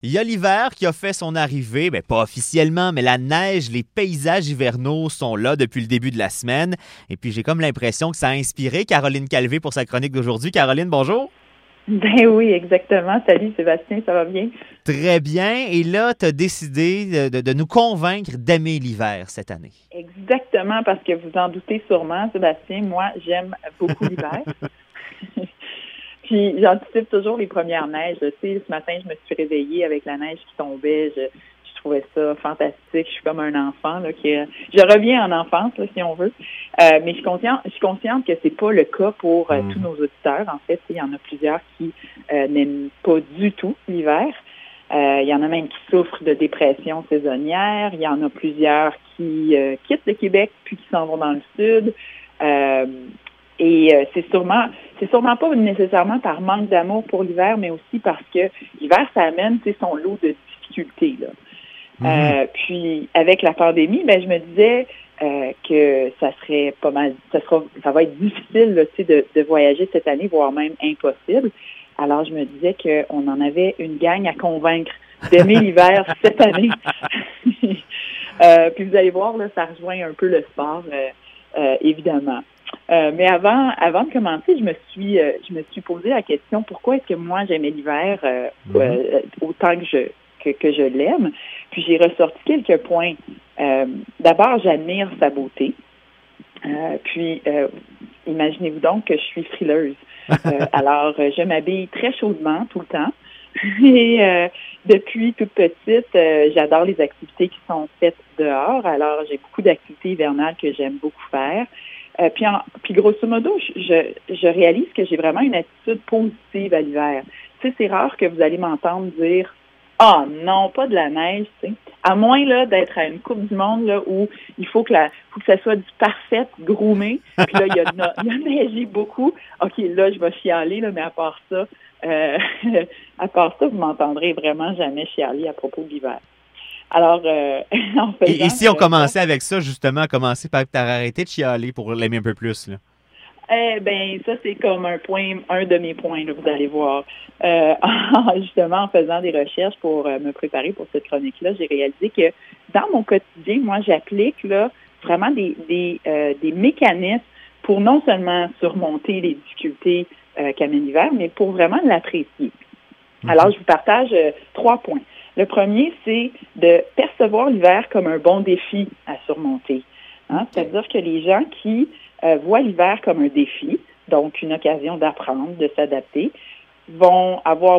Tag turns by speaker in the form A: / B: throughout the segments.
A: Il y a l'hiver qui a fait son arrivée, pas officiellement, mais la neige, les paysages hivernaux sont là depuis le début de la semaine. Et puis j'ai comme l'impression que ça a inspiré Caroline Calvé pour sa chronique d'aujourd'hui. Caroline, bonjour.
B: Ben oui, exactement. Salut Sébastien, ça va bien?
A: Très bien. Et là, tu as décidé de nous convaincre d'aimer l'hiver cette année.
B: Exactement, parce que vous en doutez sûrement, Sébastien, moi, j'aime beaucoup l'hiver. Puis j'anticipe toujours les premières neiges. Tu sais, ce matin, je me suis réveillée avec la neige qui tombait. Je trouvais ça fantastique. Je suis comme un enfant là, je reviens en enfance, là, si on veut. Mais je suis consciente que c'est pas le cas pour tous nos auditeurs. En fait, il y en a plusieurs qui n'aiment pas du tout l'hiver. Il y en a même qui souffrent de dépression saisonnière. Il y en a plusieurs qui quittent le Québec puis qui s'en vont dans le sud. C'est sûrement pas nécessairement par manque d'amour pour l'hiver, mais aussi parce que l'hiver, ça amène son lot de difficultés, là. Puis avec la pandémie, je me disais que ça serait pas mal, ça va être difficile là, de voyager cette année, voire même impossible. Alors je me disais qu'on en avait une gang à convaincre d'aimer l'hiver cette année. Puis vous allez voir, là, ça rejoint un peu le sport, évidemment. Mais avant de commencer, je me suis posé la question, pourquoi est-ce que moi j'aimais l'hiver autant que je l'aime? Puis j'ai ressorti quelques points. D'abord, j'admire sa beauté. Puis imaginez-vous donc que je suis frileuse. Alors, je m'habille très chaudement tout le temps. Et depuis toute petite, j'adore les activités qui sont faites dehors. Alors, j'ai beaucoup d'activités hivernales que j'aime beaucoup faire. Puis grosso modo, je réalise que j'ai vraiment une attitude positive à l'hiver. Tu sais, c'est rare que vous allez m'entendre dire « Ah non, pas de la neige », tu sais. À moins là d'être à une Coupe du monde là où il faut que ça soit du parfait groomé. Puis là, il y a neigé beaucoup. OK, là, je vais chialer, là, mais à part ça, vous m'entendrez vraiment jamais chialer à propos de l'hiver. Alors, en faisant...
A: Et si on commençait avec ça, justement, commencer par t'arrêter de chialer pour l'aimer un peu plus, là?
B: Ça, c'est comme un de mes points, là, vous allez voir. Justement, en faisant des recherches pour me préparer pour cette chronique-là, j'ai réalisé que dans mon quotidien, moi, j'applique là vraiment des mécanismes pour non seulement surmonter les difficultés qu'amène l'hiver, mais pour vraiment l'apprécier. Alors, je vous partage 3 points. Le premier, c'est de percevoir l'hiver comme un bon défi à surmonter. Hein? C'est-à-dire que les gens qui voient l'hiver comme un défi, donc une occasion d'apprendre, de s'adapter, vont avoir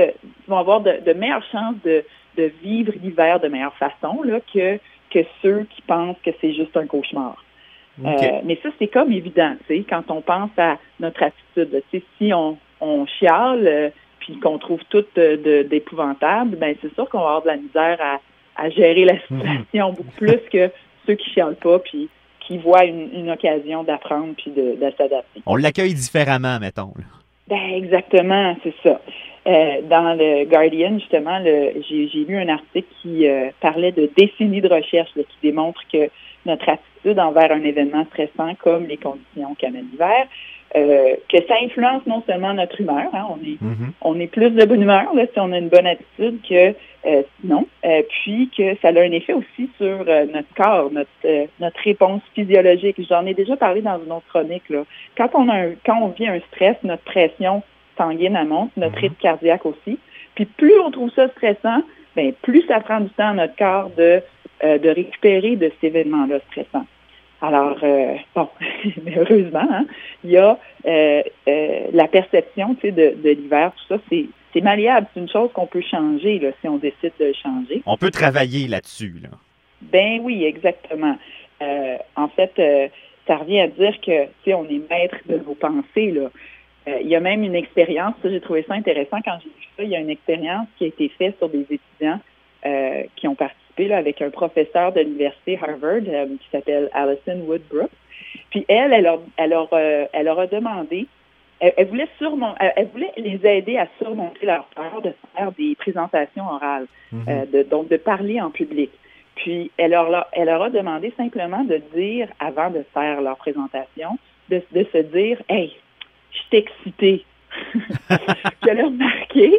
B: de meilleures chances de vivre l'hiver de meilleure façon là, que ceux qui pensent que c'est juste un cauchemar.
A: Okay.
B: Mais ça, c'est comme évident, tu sais, quand on pense à notre attitude. Tu sais, si on chiale puis qu'on trouve tout d'épouvantable, c'est sûr qu'on va avoir de la misère à gérer la situation beaucoup plus que ceux qui chialent pas puis qui voient une occasion d'apprendre puis de s'adapter.
A: On l'accueille différemment, mettons.
B: Exactement, c'est ça. Dans le Guardian, justement, j'ai lu un article qui parlait de décennies de recherche là, qui démontre que notre attitude envers un événement stressant comme les conditions qu'amène l'hiver, que ça influence non seulement notre humeur, hein, on est plus de bonne humeur là, si on a une bonne attitude que sinon, puis que ça a un effet aussi sur notre corps, notre réponse physiologique. J'en ai déjà parlé dans une autre chronique. Là. Quand on vit un stress, notre pression sanguine elle monte, notre rythme cardiaque aussi. Puis plus on trouve ça stressant, plus ça prend du temps à notre corps de récupérer de cet événement-là stressant. Alors, heureusement, hein, il y a la perception, tu sais, de l'hiver, tout ça, c'est malléable. C'est une chose qu'on peut changer, là, si on décide de le changer.
A: On peut travailler là-dessus, là.
B: Ben oui, exactement. En fait, ça revient à dire que, tu sais, on est maître de nos pensées, là. Il y a même une expérience, ça, j'ai trouvé ça intéressant quand j'ai vu ça, il y a une expérience qui a été faite sur des étudiants qui ont participé là, avec un professeur de l'université Harvard qui s'appelle Alison Woodbrook. Puis elle leur a demandé, elle voulait les aider à surmonter leur peur de faire des présentations orales, donc de parler en public. Puis elle leur a demandé simplement de dire, avant de faire leur présentation, de se dire « Hey, je suis excitée ». Puis elle a remarqué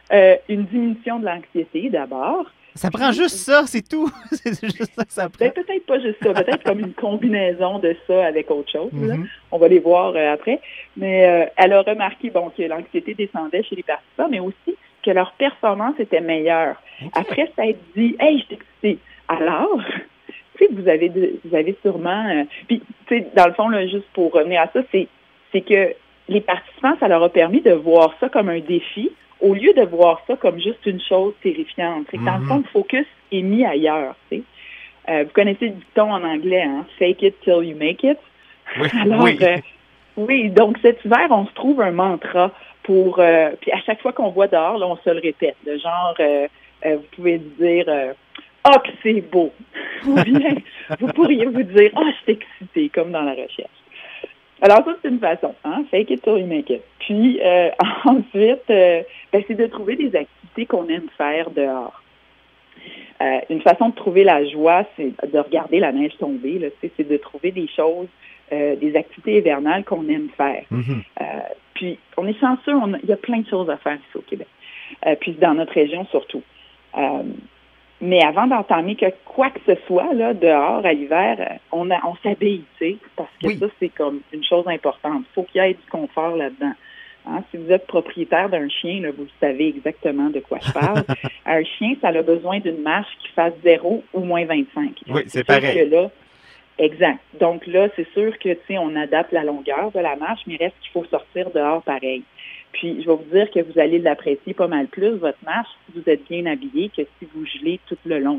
B: une diminution de l'anxiété d'abord.
A: Ça prend juste ça, c'est tout. C'est juste ça que ça prend.
B: Ben, peut-être pas juste ça, peut-être comme une combinaison de ça avec autre chose. Là. On va les voir après. Mais elle a remarqué que l'anxiété descendait chez les participants, mais aussi que leur performance était meilleure. Okay. Après, ça a dit « Hey, je suis excitée ». Alors, tu sais, vous avez sûrement... puis, tu sais, dans le fond, là, juste pour revenir à ça, c'est que les participants, ça leur a permis de voir ça comme un défi au lieu de voir ça comme juste une chose terrifiante. C'est que dans le fond, le focus est mis ailleurs. Tu sais. Vous connaissez le dicton en anglais, hein? « Fake it till you make it ».
A: Oui,
B: alors, oui, donc cet hiver, on se trouve un mantra pour... puis à chaque fois qu'on voit dehors, là, on se le répète. Le genre, vous pouvez dire « Ah, que c'est beau! » Ou bien, vous pourriez vous dire « Ah, je suis excitée », comme dans la recherche. Alors ça, c'est une façon, hein? Fake it till you make it. Puis ensuite, c'est de trouver des activités qu'on aime faire dehors. Une façon de trouver la joie, c'est de regarder la neige tomber. Là, c'est de trouver des choses, des activités hivernales qu'on aime faire. Puis on est chanceux, il y a plein de choses à faire ici au Québec. Puis dans notre région surtout. Mais avant d'entamer quoi que ce soit là dehors à l'hiver, on s'habille, tu sais, parce que ça, c'est comme une chose importante. Il faut qu'il y ait du confort là-dedans. Hein? Si vous êtes propriétaire d'un chien, là, vous savez exactement de quoi je parle. Un chien, ça a besoin d'une marche qui fasse 0 ou moins 25.
A: Oui, c'est pareil.
B: Que là, exact. Donc là, c'est sûr que, tu sais, on adapte la longueur de la marche, mais il reste qu'il faut sortir dehors pareil. Puis, je vais vous dire que vous allez l'apprécier pas mal plus, votre marche, si vous êtes bien habillé, que si vous gelez tout le long.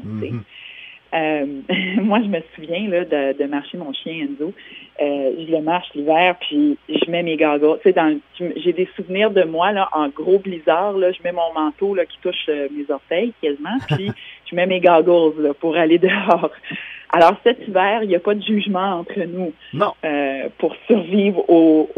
B: Moi, je me souviens là, de marcher mon chien Enzo. Je le marche l'hiver, puis je mets mes goggles. Tu sais, j'ai des souvenirs de moi là en gros blizzard. Là, je mets mon manteau là qui touche mes orteils quasiment, puis je mets mes goggles là, pour aller dehors. Alors, cet hiver, il n'y a pas de jugement entre nous.
A: Non.
B: Pour survivre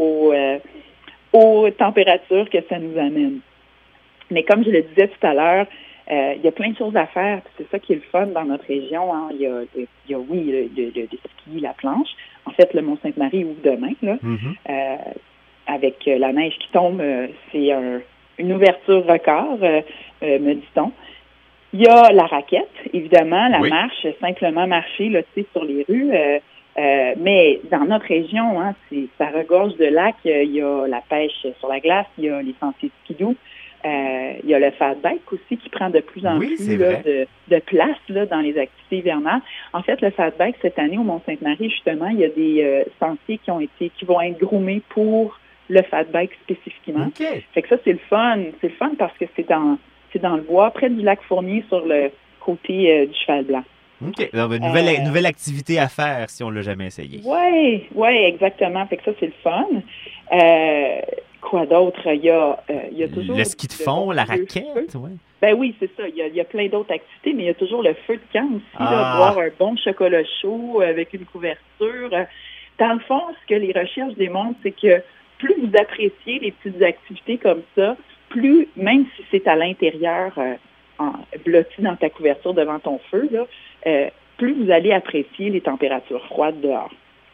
B: aux températures que ça nous amène. Mais comme je le disais tout à l'heure, il y a plein de choses à faire. C'est ça qui est le fun dans notre région. Hein. Il y a le ski, la planche. En fait, le Mont-Sainte-Marie ouvre demain. Là. Avec la neige qui tombe, c'est une ouverture record, me dit-on. Il y a la raquette, évidemment, la marche, simplement marcher là, sur les rues. Mais dans notre région, hein, ça regorge de lacs. Il y a la pêche sur la glace, il y a les sentiers de skidoo. Il y a le fat bike aussi qui prend de plus en plus là, de place là, dans les activités hivernales. En fait, le fat bike, cette année, au Mont-Sainte-Marie, justement, il y a des sentiers qui vont être groomés pour le fat bike spécifiquement.
A: Okay.
B: Fait que ça, c'est le fun. C'est le fun parce que c'est dans le bois, près du lac Fournier, sur le côté du Cheval Blanc.
A: OK. Alors, nouvelle activité à faire si on ne l'a jamais essayé.
B: Oui, exactement. Fait que ça, c'est le fun. Quoi d'autre? Il y a toujours...
A: Le ski de fond, la raquette, oui.
B: Ben oui, c'est ça. Il y a plein d'autres activités, mais il y a toujours le feu de camp aussi, là, boire un bon chocolat chaud avec une couverture. Dans le fond, ce que les recherches démontrent, c'est que plus vous appréciez les petites activités comme ça, plus, même si c'est à l'intérieur, blotti dans ta couverture devant ton feu, là, plus vous allez apprécier les températures froides dehors.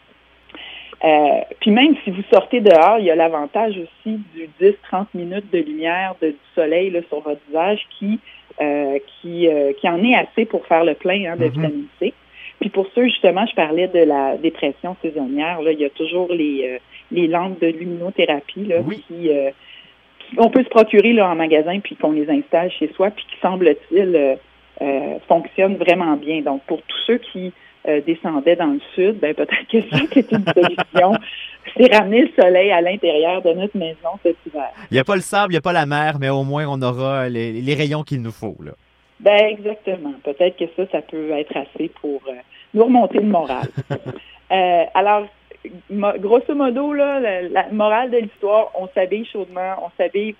B: Puis même si vous sortez dehors, il y a l'avantage aussi du 10-30 minutes de lumière du soleil là, sur votre visage qui en est assez pour faire le plein de vitamine C. Puis pour ceux, justement, je parlais de la dépression saisonnière, là, il y a toujours les lampes de luminothérapie là, qui on peut se procurer là, en magasin puis qu'on les installe chez soi puis qui, semble-t-il, fonctionnent vraiment bien. Donc, pour tous ceux qui descendaient dans le sud, peut-être que ça qui est une solution, c'est ramener le soleil à l'intérieur de notre maison cet hiver.
A: Il n'y a pas le sable, il n'y a pas la mer, mais au moins on aura les rayons qu'il nous faut, là.
B: Exactement. Peut-être que ça peut être assez pour nous remonter le moral. Alors, grosso modo, là, la morale de l'histoire, on s'habille chaudement, on s'habille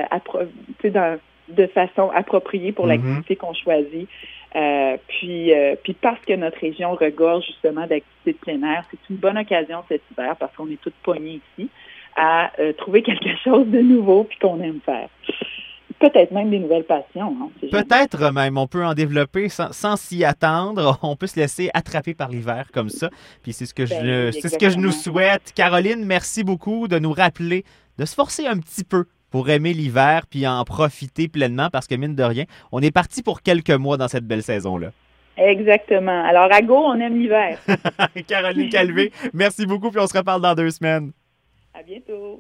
B: de façon appropriée pour l'activité qu'on choisit. Puis parce que notre région regorge justement d'activités de plein air, c'est une bonne occasion cet hiver, parce qu'on est tous pognés ici, à trouver quelque chose de nouveau puis qu'on aime faire. Peut-être même des nouvelles passions. Hein,
A: peut-être même. On peut en développer sans s'y attendre. On peut se laisser attraper par l'hiver comme ça. Puis c'est ce que je nous souhaite. Caroline, merci beaucoup de nous rappeler de se forcer un petit peu pour aimer l'hiver puis en profiter pleinement parce que, mine de rien, on est parti pour quelques mois dans cette belle saison-là.
B: Exactement. Alors, à go, on aime l'hiver.
A: Caroline Calvé, merci beaucoup puis on se reparle dans 2 semaines.
B: À bientôt.